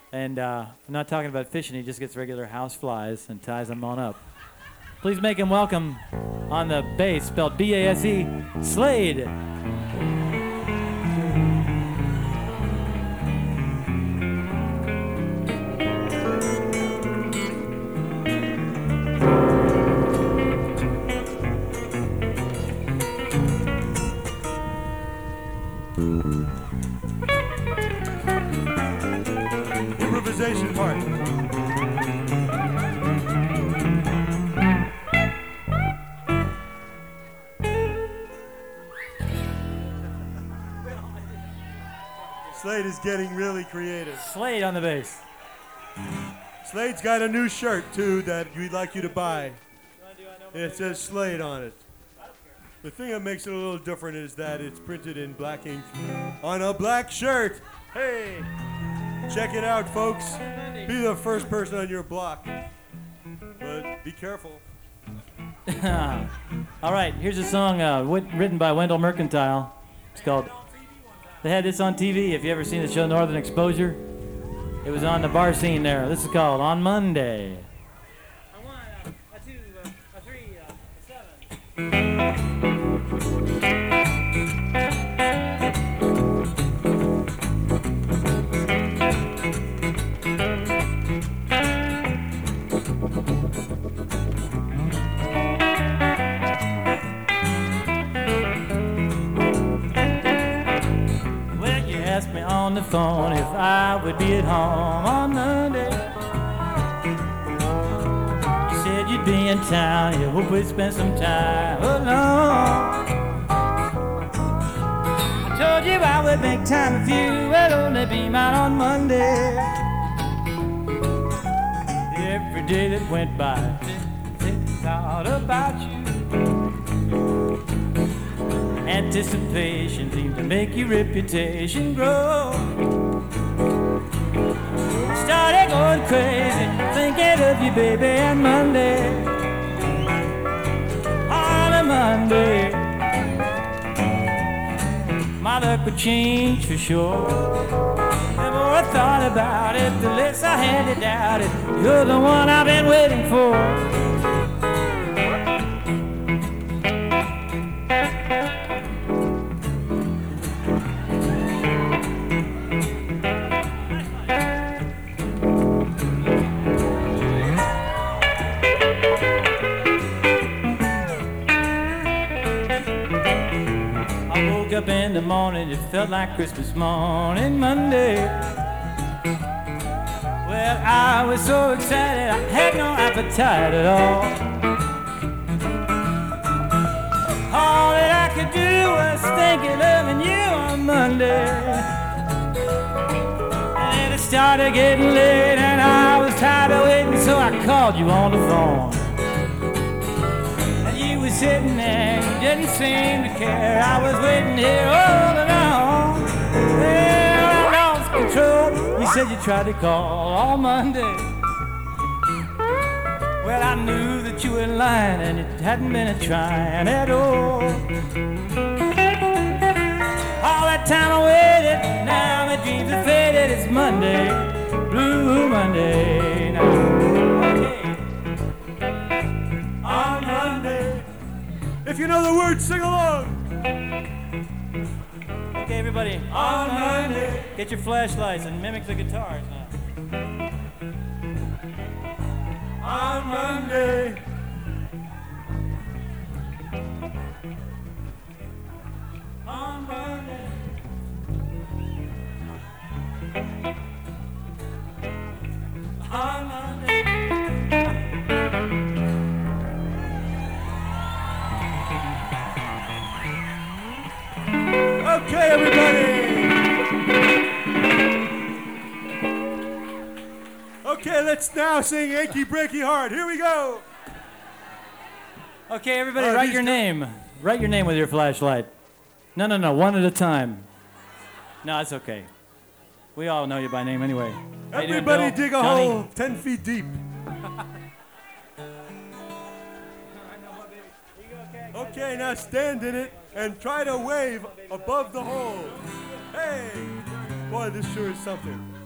And I'm not talking about fishing. He just gets regular house flies and ties them on up. Please make him welcome on the bass, spelled B-A-S-E, Slade. Improvisation part. Slade is getting really creative. Slade on the bass. Slade's got a new shirt, too, that we'd like you to buy. It says Slade on it. The thing that makes it a little different is that it's printed in black ink on a black shirt. Hey, check it out, folks. Be the first person on your block. But be careful. All right, here's a song written by Wendell Mercantile. It's called, they had this on TV. If you ever seen the show Northern Exposure, it was on the bar scene there. This is called On Monday. A 1, a 2, a 3, a 7. Asked me on the phone if I would be at home on Monday. You said you'd be in town, you hope we'd spend some time alone. I told you I would make time if you would only be mine on Monday. Every day that went by, I thought about you. Anticipation seemed to make your reputation grow. Started going crazy, thinking of you, baby, on Monday. On a Monday, my luck would change for sure. The more I thought about it, the less I had to doubt it. You're the one I've been waiting for. Up in the morning, it felt like Christmas morning, Monday. Well, I was so excited, I had no appetite at all. All that I could do was think of loving you on Monday. And then it started getting late, and I was tired of waiting, so I called you on the phone. Sitting there, you didn't seem to care. I was waiting here all alone. Well, I lost control. You said you tried to call on Monday. Well, I knew that you were lying and it hadn't been a trying at all. All that time I waited, now my dreams are faded. It's Monday, Blue Monday now. On Monday. If you know the words, sing along. Okay, everybody. On Monday. Get your flashlights and mimic the guitars now. On Monday. On Monday. On Monday. Okay, everybody. Okay, let's now sing Achy Breaky Heart. Here we go. Okay, everybody, write your name. Write your name with your flashlight. No, one at a time. No, it's okay. We all know you by name anyway. Everybody dig a hole 10 feet deep. Okay, now stand in it and try to wave above the hole. Hey! Boy, this sure is something.